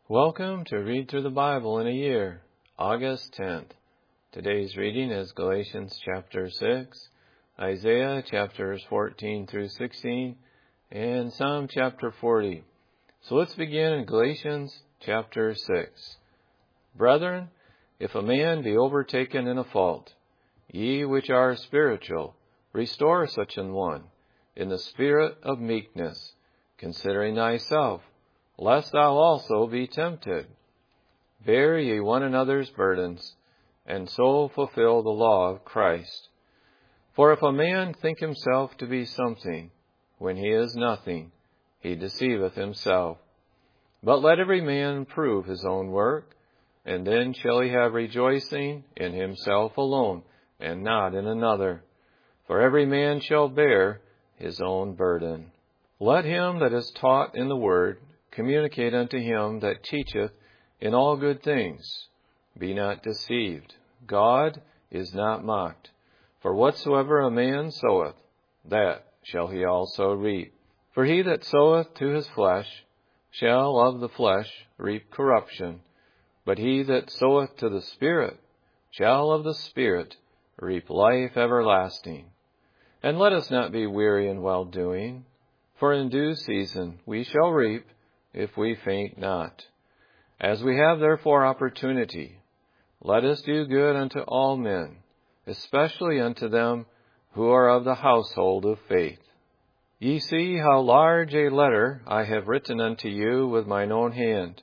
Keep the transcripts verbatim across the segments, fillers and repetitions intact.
Welcome to Read Through the Bible in a Year, August tenth. Today's reading is Galatians chapter six, Isaiah chapters fourteen through sixteen, and Psalm chapter forty. So let's begin in Galatians chapter six. Brethren, if a man be overtaken in a fault, ye which are spiritual, restore such an one, in the spirit of meekness, considering thyself, lest thou also be tempted. Bear ye one another's burdens, and so fulfill the law of Christ. For if a man think himself to be something, when he is nothing, he deceiveth himself. But let every man prove his own work, and then shall he have rejoicing in himself alone, and not in another. For every man shall bear his own burden. Let him that is taught in the word communicate unto him that teacheth in all good things. Be not deceived. God is not mocked. For whatsoever a man soweth, that shall he also reap. For he that soweth to his flesh shall of the flesh reap corruption, but he that soweth to the Spirit shall of the Spirit reap life everlasting. And let us not be weary in well-doing, for in due season we shall reap, if we faint not. As we have therefore opportunity, let us do good unto all men, especially unto them who are of the household of faith. Ye see how large a letter I have written unto you with mine own hand.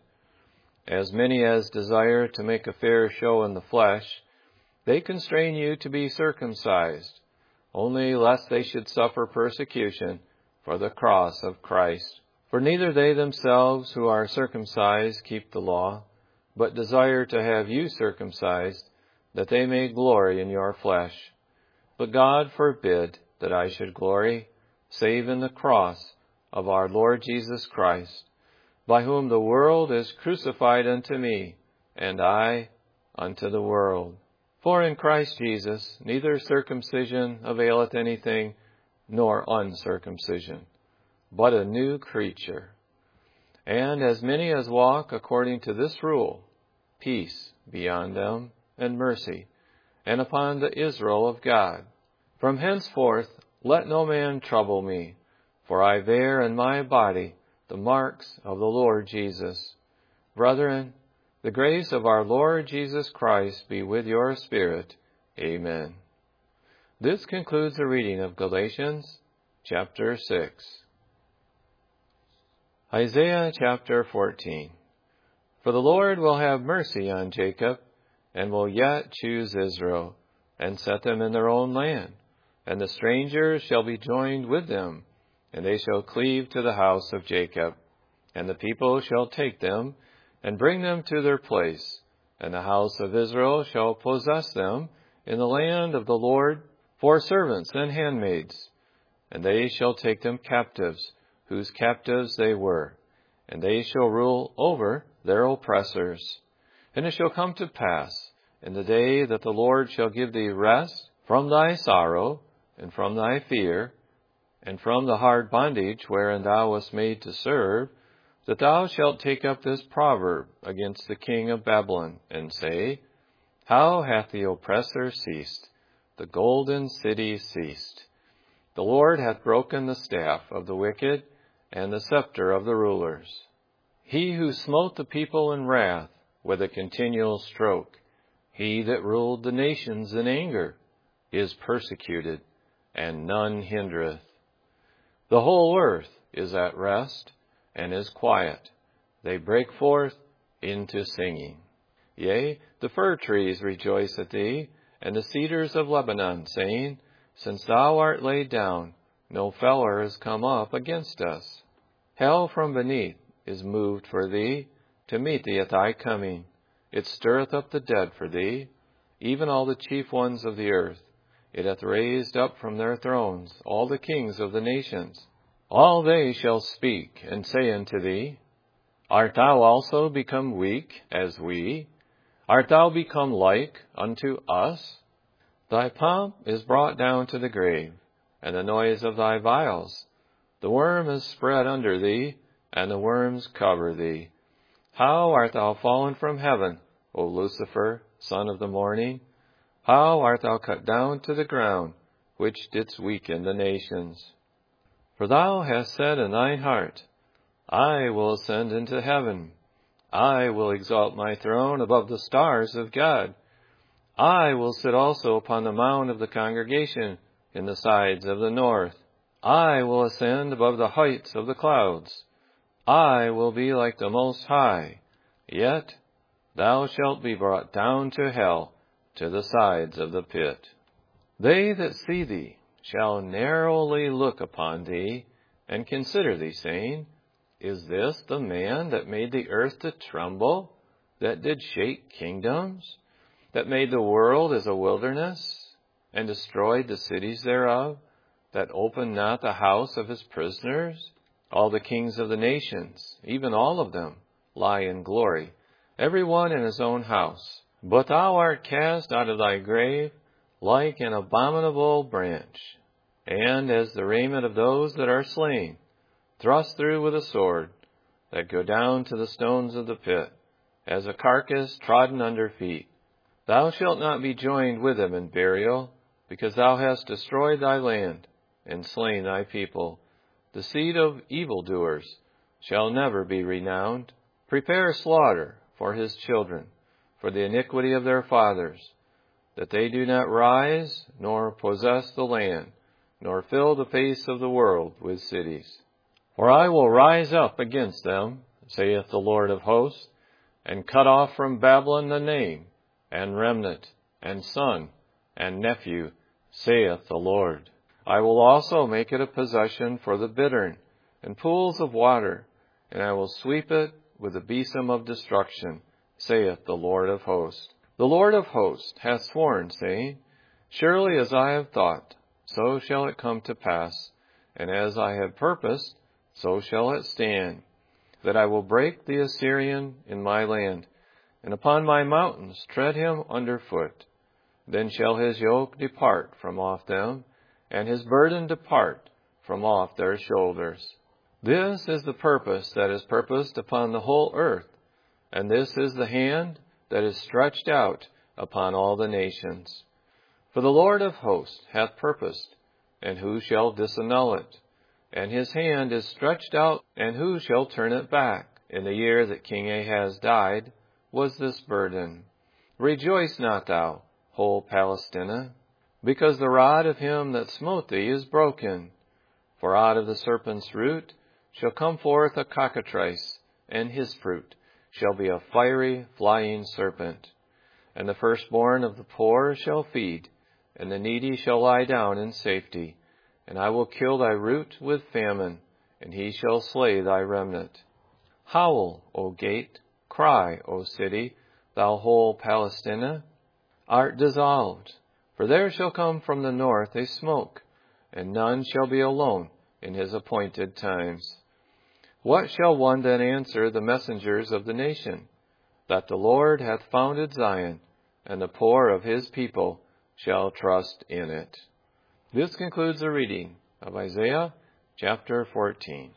As many as desire to make a fair show in the flesh, they constrain you to be circumcised, only lest they should suffer persecution for the cross of Christ. For neither they themselves who are circumcised keep the law, but desire to have you circumcised, that they may glory in your flesh. But God forbid that I should glory, save in the cross of our Lord Jesus Christ, by whom the world is crucified unto me, and I unto the world. For in Christ Jesus neither circumcision availeth anything, nor uncircumcision, but a new creature. And as many as walk according to this rule, peace be on them, and mercy, and upon the Israel of God. From henceforth let no man trouble me, for I bear in my body the marks of the Lord Jesus. Brethren, the grace of our Lord Jesus Christ be with your spirit. Amen. This concludes the reading of Galatians chapter six. Isaiah chapter fourteen. For the Lord will have mercy on Jacob, and will yet choose Israel, and set them in their own land. And the strangers shall be joined with them, and they shall cleave to the house of Jacob. And the people shall take them, and bring them to their place. And the house of Israel shall possess them in the land of the Lord for servants and handmaids. And they shall take them captives, whose captives they were, and they shall rule over their oppressors. And it shall come to pass in the day that the Lord shall give thee rest from thy sorrow, and from thy fear, and from the hard bondage wherein thou wast made to serve, that thou shalt take up this proverb against the king of Babylon, and say, How hath the oppressor ceased? The golden city ceased. The Lord hath broken the staff of the wicked, and the scepter of the rulers. He who smote the people in wrath with a continual stroke, he that ruled the nations in anger, is persecuted, and none hindereth. The whole earth is at rest, and is quiet. They break forth into singing. Yea, the fir trees rejoice at thee, and the cedars of Lebanon, saying, Since thou art laid down, no feller is come up against us. Hell from beneath is moved for thee, to meet thee at thy coming. It stirreth up the dead for thee, even all the chief ones of the earth. It hath raised up from their thrones all the kings of the nations. All they shall speak, and say unto thee, Art thou also become weak as we? Art thou become like unto us? Thy pomp is brought down to the grave, and the noise of thy vials. The worm is spread under thee, and the worms cover thee. How art thou fallen from heaven, O Lucifer, son of the morning? How art thou cut down to the ground, which didst weaken the nations? For thou hast said in thine heart, I will ascend into heaven. I will exalt my throne above the stars of God. I will sit also upon the mount of the congregation in the sides of the north. I will ascend above the heights of the clouds. I will be like the Most High. Yet thou shalt be brought down to hell, to the sides of the pit. They that see thee shall narrowly look upon thee, and consider thee, saying, Is this the man that made the earth to tremble, that did shake kingdoms, that made the world as a wilderness, and destroyed the cities thereof, that opened not the house of his prisoners? All the kings of the nations, even all of them, lie in glory, every one in his own house. But thou art cast out of thy grave like an abominable branch, and as the raiment of those that are slain, thrust through with a sword, that go down to the stones of the pit, as a carcass trodden under feet. Thou shalt not be joined with them in burial, because thou hast destroyed thy land, and slain thy people. The seed of evildoers shall never be renowned. Prepare slaughter for his children, for the iniquity of their fathers, that they do not rise, nor possess the land, nor fill the face of the world with cities. For I will rise up against them, saith the Lord of hosts, and cut off from Babylon the name, and remnant, and son, and nephew, saith the Lord. I will also make it a possession for the bittern, and pools of water, and I will sweep it with the besom of destruction, saith the Lord of hosts. The Lord of hosts hath sworn, saying, Surely as I have thought, so shall it come to pass, and as I have purposed, so shall it stand, that I will break the Assyrian in my land, and upon my mountains tread him under foot. Then shall his yoke depart from off them, and his burden depart from off their shoulders. This is the purpose that is purposed upon the whole earth, and this is the hand that is stretched out upon all the nations. For the Lord of hosts hath purposed, and who shall disannul it? And his hand is stretched out, and who shall turn it back? In the year that King Ahaz died was this burden. Rejoice not thou, whole Palestina, because the rod of him that smote thee is broken. For out of the serpent's root shall come forth a cockatrice, and his fruit shall be a fiery flying serpent. And the firstborn of the poor shall feed, and the needy shall lie down in safety. And I will kill thy root with famine, and he shall slay thy remnant. Howl, O gate, cry, O city, thou whole Palestina. Art dissolved, for there shall come from the north a smoke, and none shall be alone in his appointed times. What shall one then answer the messengers of the nation? That the Lord hath founded Zion, and the poor of his people shall trust in it. This concludes the reading of Isaiah chapter fourteen.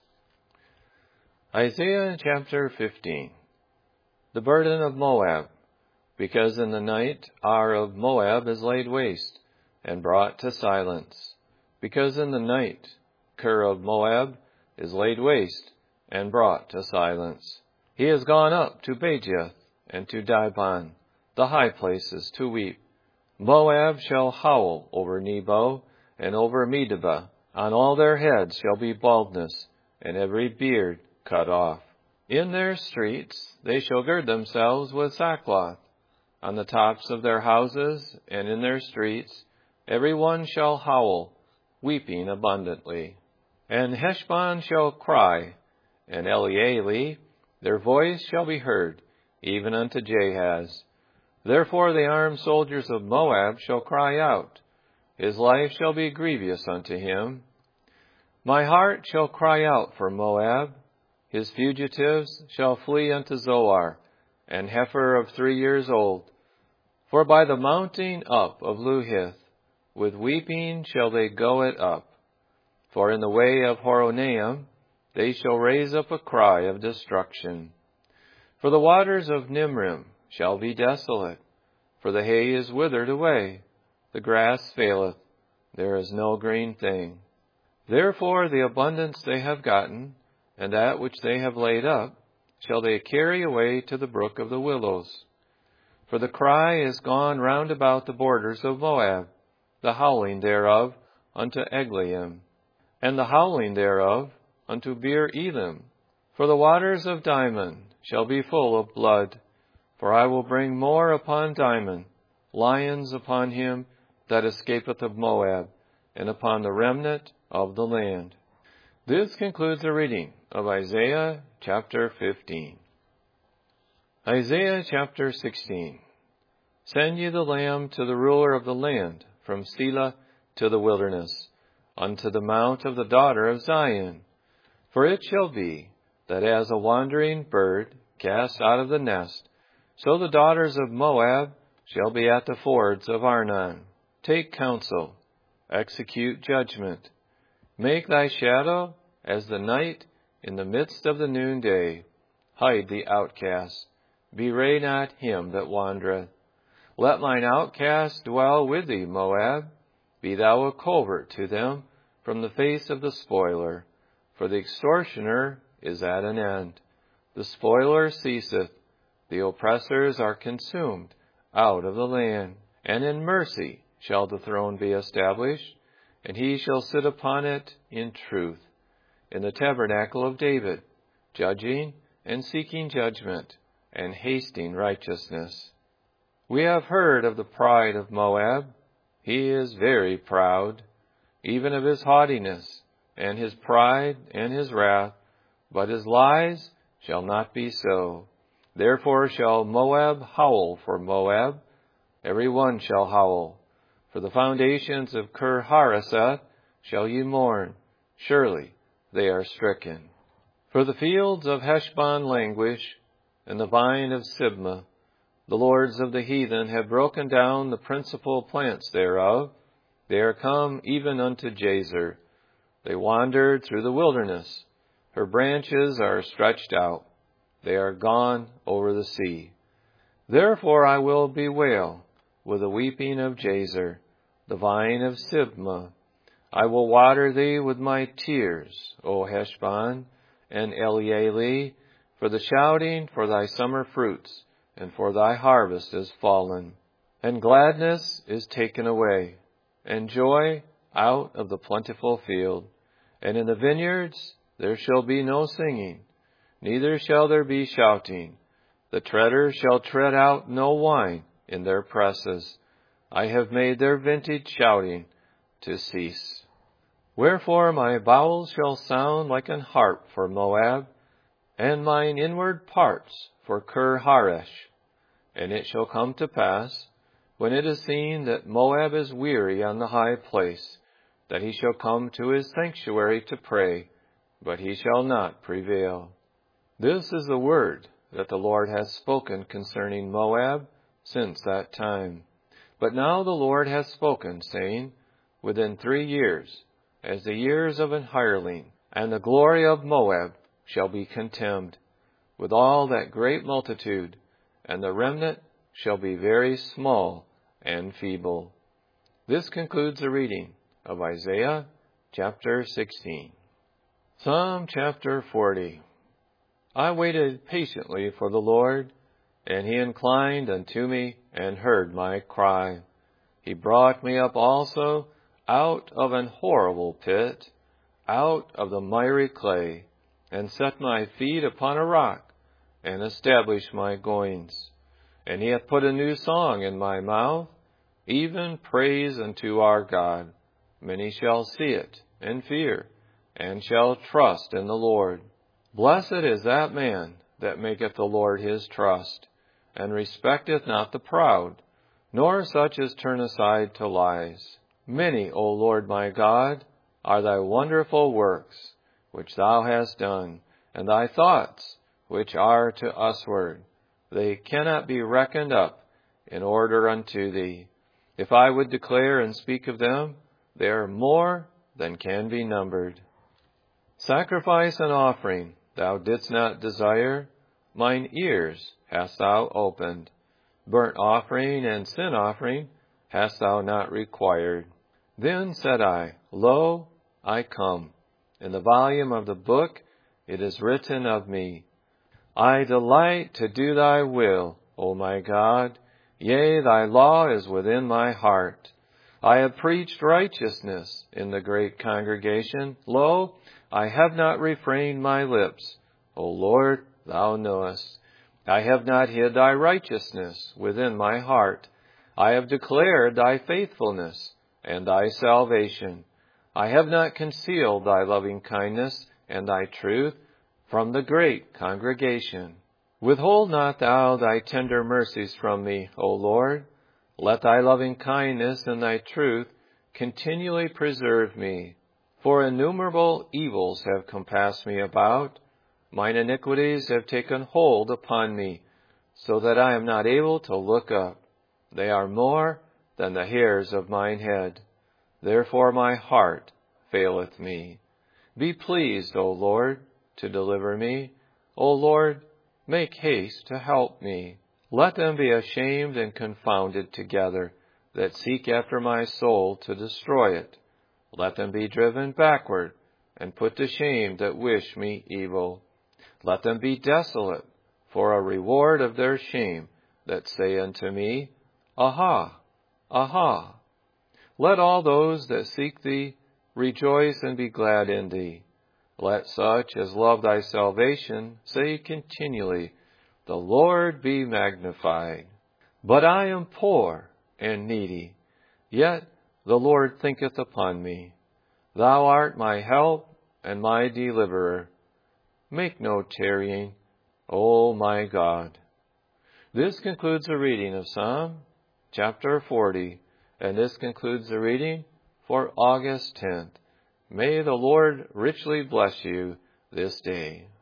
Isaiah chapter fifteen. The burden of Moab. Because in the night Ar of Moab is laid waste, and brought to silence. Because in the night Kir of Moab is laid waste, and brought to silence. He has gone up to Bajeth, and to Dibon, the high places, to weep. Moab shall howl over Nebo, and over Medeba. On all their heads shall be baldness, and every beard cut off. In their streets they shall gird themselves with sackcloth. On the tops of their houses and in their streets every one shall howl, weeping abundantly. And Heshbon shall cry, and Elealeh, their voice shall be heard, even unto Jahaz. Therefore the armed soldiers of Moab shall cry out. His life shall be grievous unto him. My heart shall cry out for Moab. His fugitives shall flee unto Zoar, and heifer of three years old. For by the mounting up of Luhith, with weeping shall they go it up. For in the way of Horonaim they shall raise up a cry of destruction. For the waters of Nimrim shall be desolate, for the hay is withered away, the grass faileth, there is no green thing. Therefore the abundance they have gotten, and that which they have laid up, shall they carry away to the brook of the willows. For the cry is gone round about the borders of Moab, the howling thereof unto Eglaim, and the howling thereof unto Beer Elim. For the waters of Dimon shall be full of blood, for I will bring more upon Dimon, lions upon him that escapeth of Moab, and upon the remnant of the land. This concludes the reading of Isaiah chapter fifteen. Isaiah chapter sixteen. Send ye the lamb to the ruler of the land, from Selah to the wilderness, unto the mount of the daughter of Zion. For it shall be, that as a wandering bird cast out of the nest, so the daughters of Moab shall be at the fords of Arnon. Take counsel, execute judgment. Make thy shadow as the night in the midst of the noonday. Hide the outcast, bewray not him that wandereth. Let mine outcast dwell with thee, Moab. Be thou a covert to them from the face of the spoiler. For the extortioner is at an end. The spoiler ceaseth. The oppressors are consumed out of the land. And in mercy shall the throne be established, and he shall sit upon it in truth, in the tabernacle of David, judging and seeking judgment, and hasting righteousness. We have heard of the pride of Moab. He is very proud, even of his haughtiness, and his pride, and his wrath, but his lies shall not be so. Therefore shall Moab howl for Moab, every one shall howl. For the foundations of Kir-hareseth shall ye mourn, surely they are stricken. For the fields of Heshbon languish, and the vine of Sibmah. The lords of the heathen have broken down the principal plants thereof. They are come even unto Jazer. They wandered through the wilderness. Her branches are stretched out. They are gone over the sea. Therefore I will bewail with the weeping of Jazer, the vine of Sibmah. I will water thee with my tears, O Heshbon and Elealeh, for the shouting for thy summer fruits, and for thy harvest is fallen. And gladness is taken away, and joy out of the plentiful field. And in the vineyards there shall be no singing, neither shall there be shouting. The treader shall tread out no wine in their presses. I have made their vintage shouting to cease. Wherefore my bowels shall sound like an harp for Moab, and mine inward parts for Kir-haresh. And it shall come to pass, when it is seen that Moab is weary on the high place, that he shall come to his sanctuary to pray, but he shall not prevail. This is the word that the Lord hath spoken concerning Moab since that time. But now the Lord hath spoken, saying, Within three years, as the years of an hireling, and the glory of Moab shall be contemned, with all that great multitude, and the remnant shall be very small and feeble. This concludes the reading of Isaiah chapter sixteen. Psalm chapter forty. I waited patiently for the Lord, and he inclined unto me and heard my cry. He brought me up also out of an horrible pit, out of the miry clay, and set my feet upon a rock, and established my goings. And he hath put a new song in my mouth, even praise unto our God. Many shall see it, and fear, and shall trust in the Lord. Blessed is that man that maketh the Lord his trust, and respecteth not the proud, nor such as turn aside to lies. Many, O Lord my God, are thy wonderful works, which thou hast done, and thy thoughts, which are to usward. They cannot be reckoned up in order unto thee. If I would declare and speak of them, they are more than can be numbered. Sacrifice and offering thou didst not desire, mine ears hast thou opened. Burnt offering and sin offering hast thou not required. Then said I, Lo, I come. In the volume of the book it is written of me. I delight to do thy will, O my God. Yea, thy law is within my heart. I have preached righteousness in the great congregation. Lo, I have not refrained my lips. O Lord, thou knowest. I have not hid thy righteousness within my heart. I have declared thy faithfulness and thy salvation. I have not concealed thy loving kindness and thy truth from the great congregation. Withhold not thou thy tender mercies from me, O Lord. Let thy loving kindness and thy truth continually preserve me. For innumerable evils have compassed me about. Mine iniquities have taken hold upon me, so that I am not able to look up. They are more than the hairs of mine head. Therefore my heart faileth me. Be pleased, O Lord, to deliver me. O Lord, make haste to help me. Let them be ashamed and confounded together that seek after my soul to destroy it. Let them be driven backward and put to shame that wish me evil. Let them be desolate for a reward of their shame that say unto me, Aha, aha. Let all those that seek thee rejoice and be glad in thee. Let such as love thy salvation say continually, The Lord be magnified. But I am poor and needy, yet the Lord thinketh upon me. Thou art my help and my deliverer. Make no tarrying, O my God. This concludes the reading of Psalm chapter forty, and this concludes the reading for August tenth. May the Lord richly bless you this day.